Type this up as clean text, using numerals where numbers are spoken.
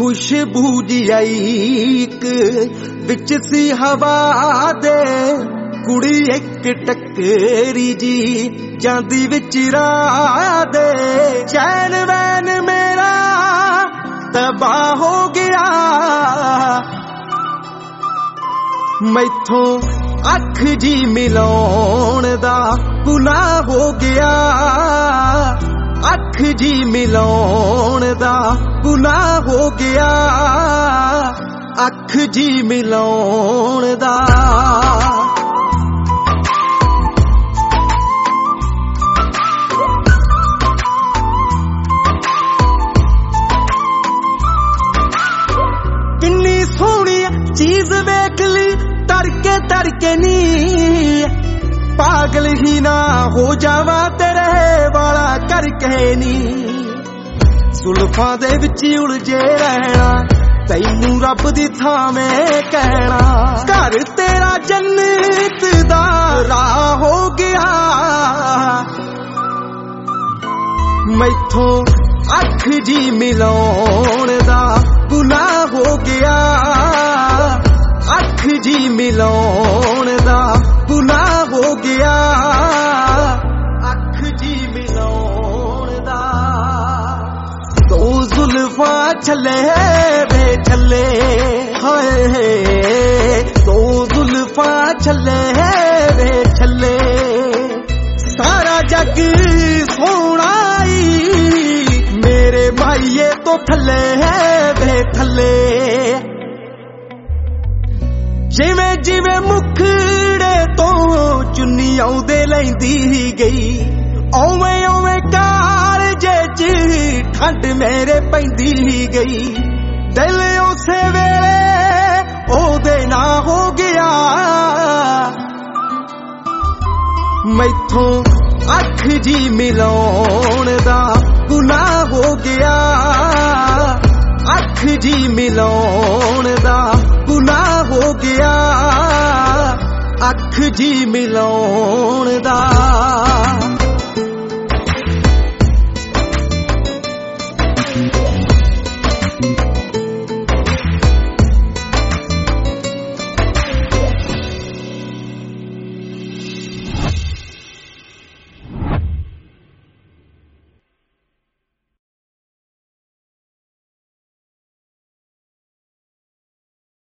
खुशबू जी आई एक विच सी हवा दे कुड़ी एक टक्करी जी जांदी विच राह दे चैन वैन मेरा तबाह हो गया मैथों अख जी मिलाउण दा गुनाह हो गया अख जी मिलाउण दा गुनाह हो गया अख जी मिलाउण दा किन्नी सोहनी चीज वेख ली तरके नी पागल ही ना हो जावा तेरे वाला करके नी जुल्फां दे विच उलझे रहना तैनू रब दी थां मैं कहना घर तेरा जन्नत दा राह हो गया मैथों अख जी मिलाउण दा गुनाह हो गया अख जी मिलाउण दा गुनाह हो गया अख जी मिलाउण दा दो जुल्फा छले वे छले हाय दो जुल्फा छले वे छले सारा जग सोनाई मेरे भाईए तो थले वे थले जिवें जिवें मुखड़े तो चुन्नी आउंदे लैंदी गई ओवें ओवें कारजे च ठंड मेरे पैंदी गई दिल उसे वेले ओदे ना हो गया मैथों अख जी मिलाउण दा गुनाह हो गया अख जी मिलाउण दा गुनाह हो गया अख जी मिलाउण दा